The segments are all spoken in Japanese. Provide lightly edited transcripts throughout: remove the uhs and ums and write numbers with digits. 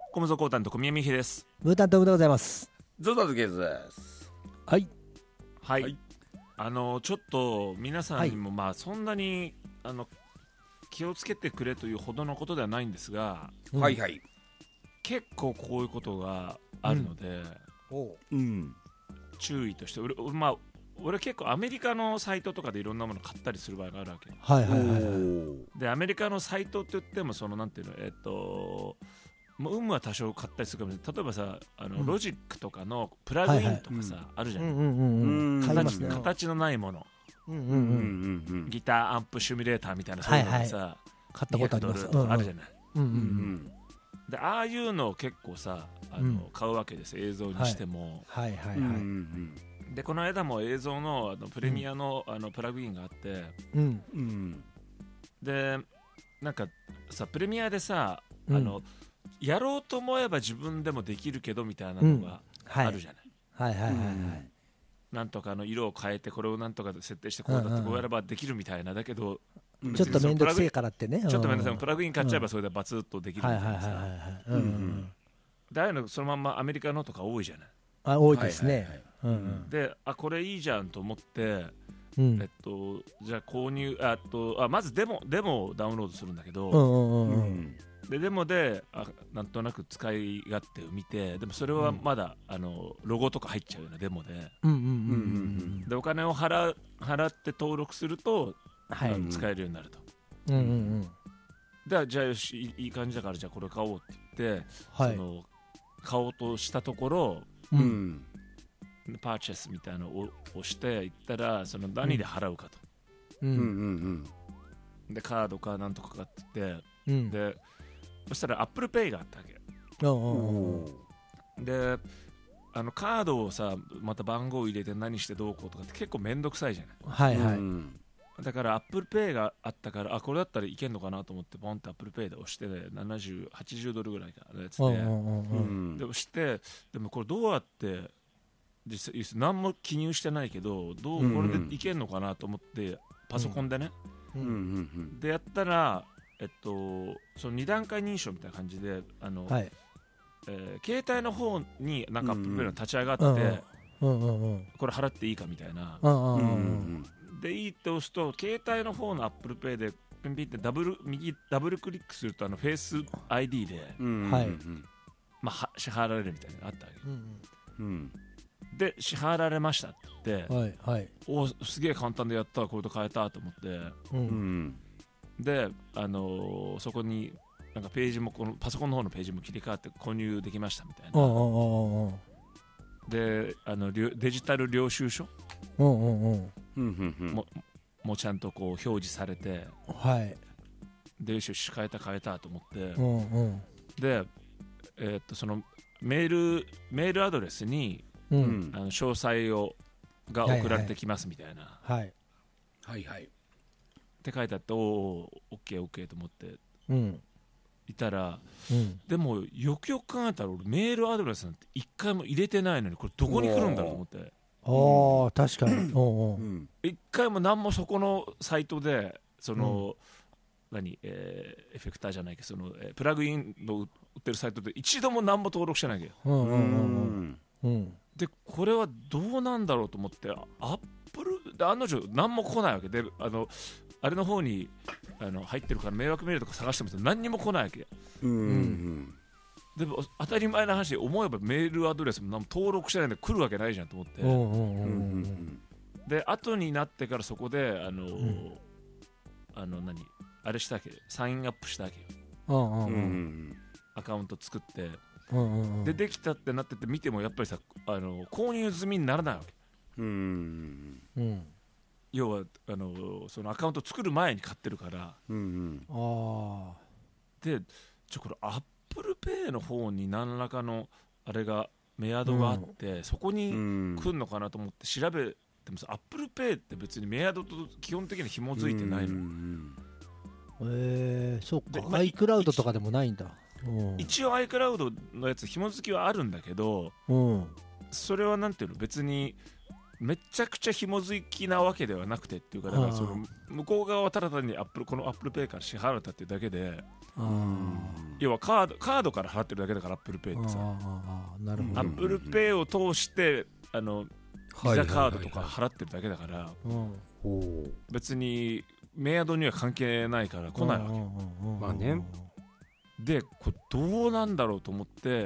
コムゾコータンと小宮美秀です。 ムータントムでございます。 ゾウタズケーズです。 はいはい、 はい、 ちょっと皆さんにも、そんなに気をつけてくれというほどのことではないんですが、 はいはい。 結構こういうことがあるので、注意として俺結構アメリカのサイトとかでいろんなもの買ったりする場合があるわけ。 はいはいはいはい。 でアメリカのサイトって言ってもそのなんていうの有無は多少買ったりするかもしれない。例えばさロジックとかのプラグインとかさ、あるじゃん。形のないもの、ギターアンプシミュレーターみたいなそういうのでさ、 買ったことあります。 とかあるじゃない。でああいうのを結構さ買うわけです。映像にしても。 はいはいはい。 でこの間も映像のプレミアのプラグインがあって、でなんかさプレミアでさやろうと思えば自分でもできるけどみたいなのがあるじゃない。 はいはいはいはい。 なんとかの色を変えてこれをなんとかで設定してこうだってこうやればできるみたいな。だけどちょっと面倒くせえからってね。 ちょっと面倒くさい。プラグイン買っちゃえばそれでバツッとできるみたいなさ。でああいうのそのまんまアメリカのとか多いじゃない。 多いですね。 でこれいいじゃんと思って、じゃあ購入まずデモをダウンロードするんだけど、でデモでなんとなく使い勝手を見て、でもそれはまだ、ロゴとか入っちゃうようなデモで、でお金を払って登録すると、使えるようになると。でじゃあよしいい感じだからじゃあこれ買おうって言って、買おうとしたところ、パーチェスみたいなのを押していったらその何で払うかと、でカードかなんとか買ってて、でそしたら Apple Pay があったわけ。でカードをさまた番号入れて何してどうこうとかって結構めんどくさいじゃない。だから Apple Pay があったからこれだったらいけんのかなと思ってポンって Apple Pay で押して70、80ドルぐらいかのやつで押して、でもこれどうやって実際何も記入してないけどこれでいけんのかなと思ってパソコンでね、でやったらその2段階認証みたいな感じで携帯の方になんか Apple Pay が立ち上がって、これ払っていいかみたいな、でいいって押すと携帯の方の Apple Pay でピンピンってダブルクリックするとフェイス ID で、支払われるみたいなのがあったわけ、で支払われましたって言って、おすげえ簡単でやったこれと変えたと思って、でそこになんかページもこのパソコンの方のページも切り替わって購入できましたみたいな、でデジタル領収書もちゃんとこう表示されて、でよしよし変えたと思って、でそのメールアドレスに詳細が送られてきますみたいな、って書いてあって、オッケーと思っていたら、でもよくよく考えたら俺メールアドレスなんて一回も入れてないのにこれどこに来るんだろうと思って、 確かに一回も何もそこのサイトでその、エフェクターじゃないけどその、プラグインの売ってるサイトで一度も何も登録してないけど、でこれはどうなんだろうと思ってアップルで案の定何も来ないわけで、あれの方に入ってるから迷惑メールとか探しても何にも来ないわけ。でも当たり前の話で思えばメールアドレスも何も登録してないんで来るわけないじゃんと思って、で後になってからそこであれしたわけ、サインアップしたわけよ、アカウント作って、でできたってなってて見てもやっぱりさ購入済みにならないわけ。要はそのアカウント作る前に買ってるから、でこれアップルペイの方に何らかのあれがメアドがあって、そこに来るのかなと思って調べてもさ、アップルペイって別にメアドと基本的に紐づいてないの。 そうか、iCloud とかでもないんだ。 一応 iCloud のやつ紐づきはあるんだけど、それはなんていうの別にめちゃくちゃ紐づきなわけではなくてっていうか、だからその向こう側はただ単にこのアップルペイから支払ったっていうだけで、要はカードから払ってるだけだから、アップルペイってさ、 なるほど。 アップルペイを通してビザカードとか払ってるだけだから、別にメアドには関係ないから来ないわけ。 まあね。 でこれどうなんだろうと思って、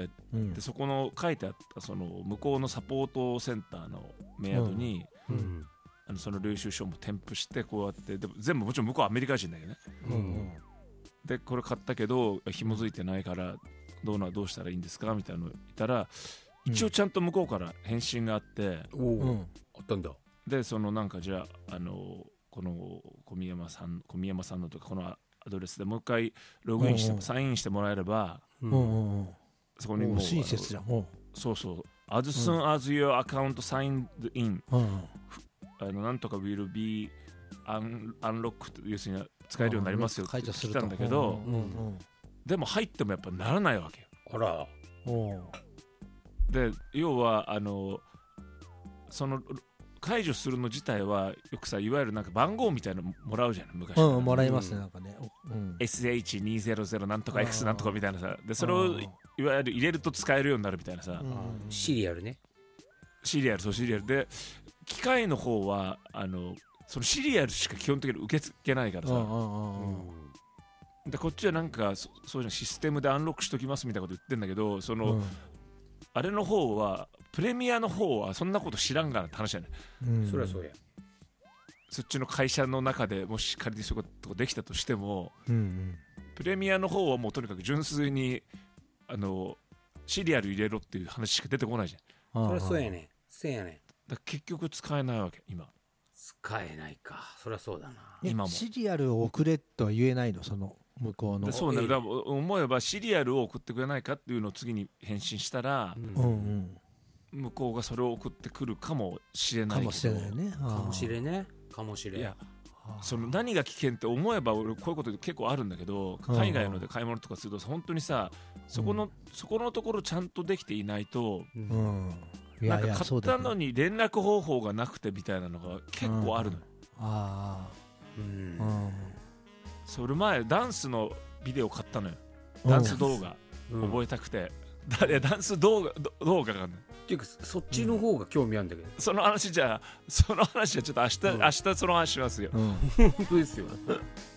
でそこの書いてあったその向こうのサポートセンターのメアドに、その領収書も添付して、こうやって、でも全部もちろん向こうはアメリカ人だけどね、でこれ買ったけど紐づいてないからどうしたらいいんですかみたいなの言ったら、一応ちゃんと向こうから返信があって、 あったんだ。 でそのなんかじゃあこの小宮山さんのとかこのアドレスでもう一回ログインしてサインしてもらえれば、そこにもう親切じゃん。 そうそう、as soon as your account signed in、なんとか will be unlocked、要するに使えるようになりますよって来たんだけど、でも入ってもやっぱならないわけよ。 あら。 で要はその解除するの自体はよくさ、いわゆるなんか番号みたいなのもらうじゃない昔から、 もらいますね、なんかね、 SH200 なんとか X なんとかみたいなさ、でそれをいわゆる入れると使えるようになるみたいなさ、 シリアルね。 シリアルで、機械の方はそのシリアルしか基本的に受け付けないからさ、でこっちはなんかそういうシステムでアンロックしときますみたいなこと言ってんだけど、その、あれの方はプレミアの方はそんなこと知らんがなって話じゃない。 そりゃそうや。 そっちの会社の中でもし仮にそういうことできたとしても、プレミアの方はもうとにかく純粋にシリアル入れろっていう話しか出てこないじゃん。 そりゃそうやね。せやね。 だ結局使えないわけ今。 使えないか。そりゃそうだな。 今もシリアルを送れとは言えないの、その向こうの。 そうね、だから思えばシリアルを送ってくれないかっていうのを次に返信したら、向こうがそれを送ってくるかもしれないけど。 かもしれないね。 かもしれん。 いや、その何が危険って思えば俺こういうこと結構あるんだけど、海外ので買い物とかすると本当にさ、そこのところちゃんとできていないと、なんか買ったのに連絡方法がなくてみたいなのが結構あるのよ。それ前ダンスのビデオ買ったのよ。ダンス動画覚えたくて、ダンス動画がね。 っていうかそっちの方が興味あるんだけど、 その話じゃちょっと明日その話しますよ。 本当ですよ。